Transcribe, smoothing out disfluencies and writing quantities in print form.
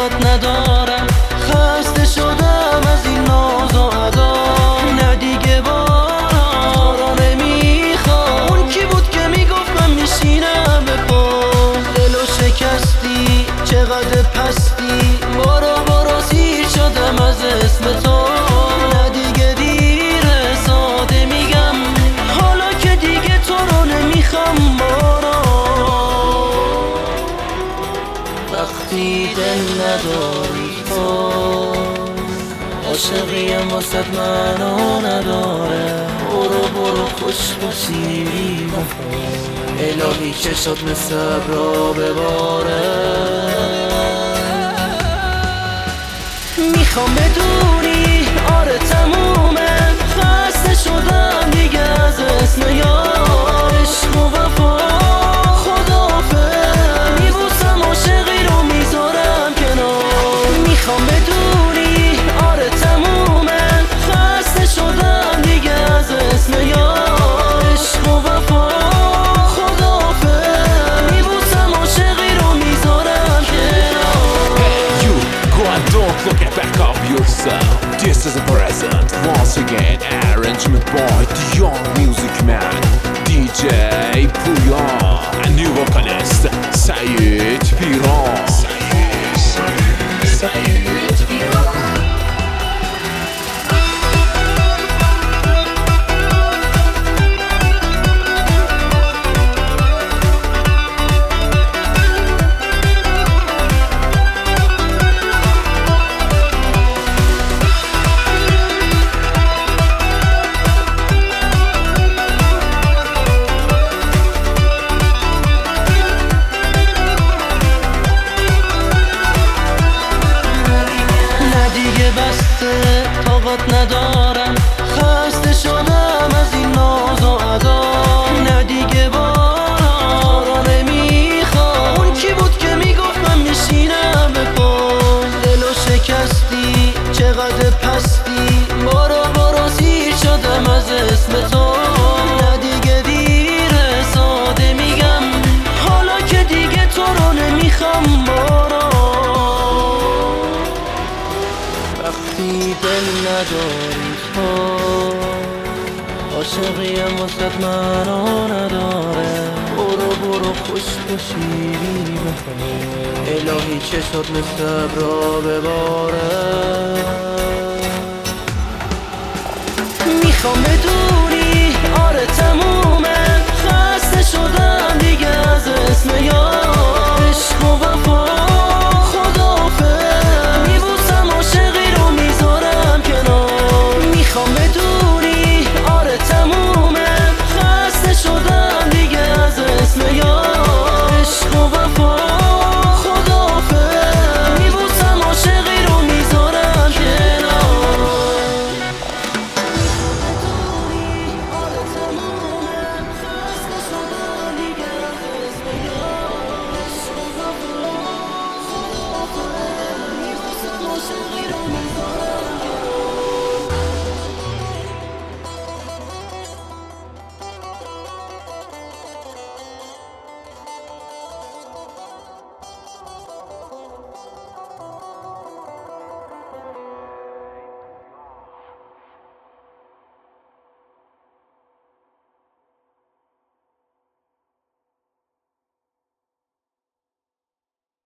طاقت ندارم، خسته شدم از این ناز و ادا. نه دیگه بارا نمیخوام. اون کی بود که میگفت من میشینم به پا؟ دلو شکستی چقدر پستی، برو سیر شدم از اسم تو. نه دیگه دیره ساده میگم، حالا که دیگه تو رو نمیخوام. بارا وقتی دل نداری تو، عاشقیم واسد منو نداره. برو خوش باشی الهی که شد مثل ابرا بباره. میخوام بدونی آره تمومه، خسته شدم دیگه از اسم یار. عشق و وفا خداحافظ، میبوسم عاشقی رو میذارم کنار. میخوام بدونی آره تمومه، خسته شدم دیگه از اسم یار. عشق و وفا خداحافظ، میبوسم عاشقی رو میذارم کنار. Hey you, go and don't forget back of yourself. This is a present, once again arrangement by the young music man DJ Puyan and new vocalist Sayed Piran. بسته طاقت ندارم، خسته شدم از این ناز و ادا. نه دیگه بارا نمیخوام. اون کی بود که میگفت من میشینم به پا؟ دلو شکستی چقدر پستی، برو سیر شدم از اسم تو. نه دیگه دیره ساده میگم، حالا که دیگه تو رو نمیخوام. وقتی دل نداری تو، عاشقیم واسد منو نداره. برو خوش باشی الهی که شد مثل ابرا بباره. میخوام بدونی آره تمومه، خسته شدم دیگه از اسم یار. عشق و وفا